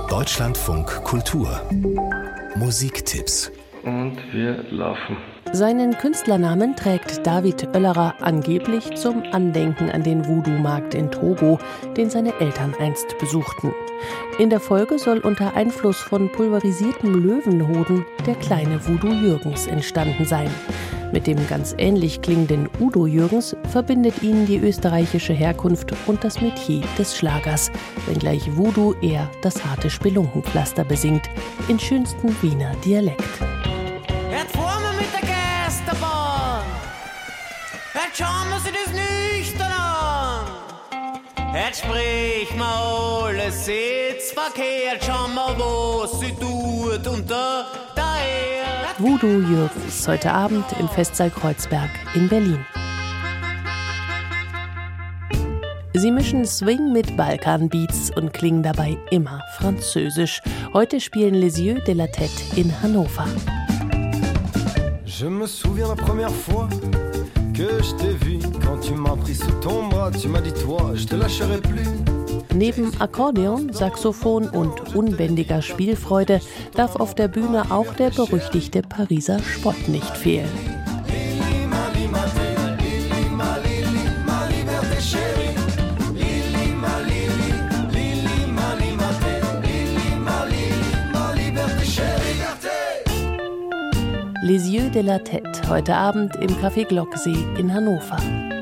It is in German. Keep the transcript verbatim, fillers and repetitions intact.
Deutschlandfunk Kultur Musiktipps. Und wir laufen. Seinen Künstlernamen trägt David Oellerer angeblich zum Andenken an den Voodoo-Markt in Togo, den seine Eltern einst besuchten. In der Folge soll unter Einfluss von pulverisiertem Löwenhoden der kleine Voodoo Jürgens entstanden sein. Mit dem ganz ähnlich klingenden Udo Jürgens verbindet ihn die österreichische Herkunft und das Metier des Schlagers, wenngleich Voodoo eher das harte Spelunkenpflaster besingt, in schönstem Wiener Dialekt. Jetzt fahren wir mit der Geisterbahn. Jetzt schauen wir sich das nüchtern an. Jetzt spricht man alles jetzt verkehrt. Schauen wir, was sie tut unter der Erde. Voodoo Jürgens, heute Abend im Festsaal Kreuzberg in Berlin. Sie mischen Swing mit Balkan-Beats und klingen dabei immer französisch. Heute spielen Les Yeux de la Tête in Hannover. Je me souviens la première fois que je t'ai vu. Quand tu m'as pris sous ton bras, tu m'as dit toi, je te lâcherai plus. Neben Akkordeon, Saxophon und unbändiger Spielfreude darf auf der Bühne auch der berüchtigte Pariser Spott nicht fehlen. Les Yeux de la Tête, heute Abend im Café Glocksee in Hannover.